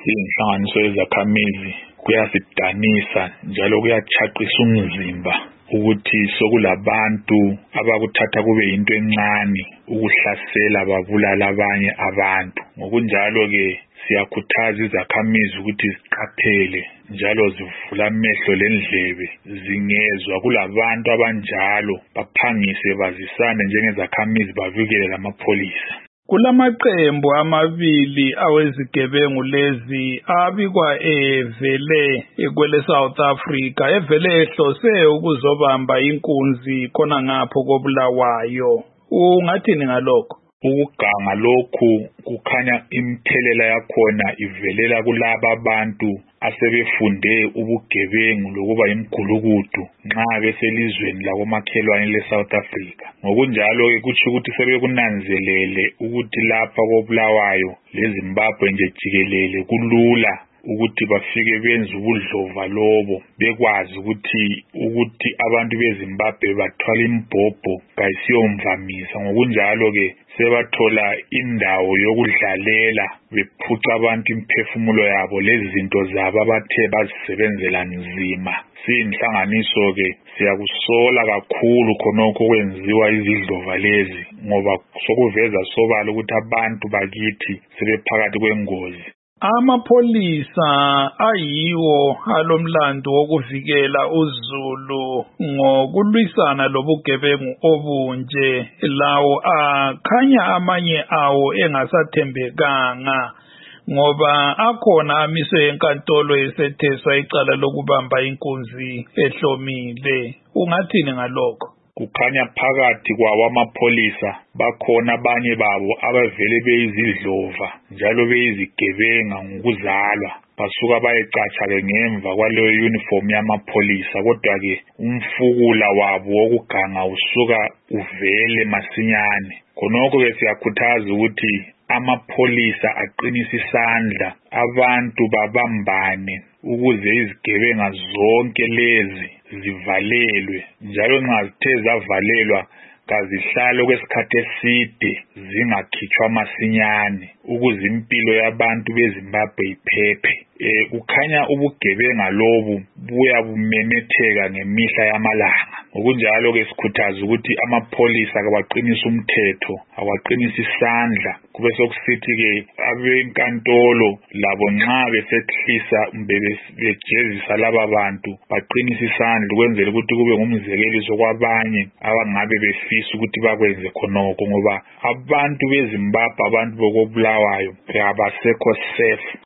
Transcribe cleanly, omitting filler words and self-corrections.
Inhlanganiso yezakhamizi kuyasidanisa njalo kuyachaqisa umzimba ukuthi sokulabantu abakuthatha kube yinto encane ukuhlasela babulala abanye abantu. Ngokunjalo ke siyakhuthaza izakhamizi ukuthi ziqaphele njalo zivula amehlo lendlebe zingezwa kulabantu abanjalo baphangise bazisane njengezakhamizi bavikele lamapholisa. Kulamaqembu amabili awezigebengu lezi abikwa evele kwele South Africa evele ehlose ukuzobamba inkunzi khona ngapho koBulawayo. Ungathini ngalokho? Ukuganga lokhu kukhanya imthelela yakhona ivelela kulabo abantu asebefunde ubugebengu lokuba imgulukudu nxa beselizweni lakomakhelwane leSouth Africa. Ngokunjalo ke kutsho ukuthi sebekunanzelele ukuthi lapha koBulawayo leZimbabwe nje jikelele kulula ukuthi bafike benze ubudlova lobo bekwazi ukuthi abantu beZimbabwe bathwala imbhobho kayisiyomvamisa. Ngokunjalo ke sebathola indawo yokudlalela bephuca abantu imphefumulo yabo lezi zinto zabo abathe bazisebenzela nzima. Siyinhlanganiso ke siyakusola kakhulu khonokho kwenziwa izidlova lezi ngoba sokuveza sobala ukuthi abantu bakithi sebephakathi kwengozi. Amapholisa ayiwo alomlando wokuvikela uZulu ngokulwisana lobugebengu obunje. Lawo akhanya amanye awo engasathembekanga ngoba akhona amiswe enkantolo esetheswa icala lokubamba inkunzi ehlomile. Ungathini ngalokho? Kukhanya phakathi kwawo amapholisa bakhona abanye babo abavele beyizidlova njalo beyizigebenga ngokuzalwa basuka bayecatsha-ke ngemva kwaleyo uniform yamapholisa. Kodwa-ke umfukula wabo wokuganga usuka uvele masinyane. Khonokho-ke siyakhuthaza ukuthi amapholisa aqinise isandla, abantu babambane ukuze izigebenga zonke lezi zivalelwe njalo nxa zithe zavalelwa kazihlale kwesikhathi eside zingakhitshwa masinyane ukuze impilo yabantu beZimbabwe iphephe. Kukhanya ubugebenga lobu buyabumemetheka ngemihla yamalanga. Ngokunjalo ke sikhuthaza ukuthi amapholisa akawaqinise umthetho, awaqinise isandla. Kube sokusithi ke abenkantolo labo nxa besehlisa bejezisa laba bantu baqinise isandla ukwenzela ukuthi kube ngumzekeliso kwabanye abangabe befisa ukuthi bakwenze khonokho ngoba abantu beZimbabwe abantu bokoBulawayo abasekho safe.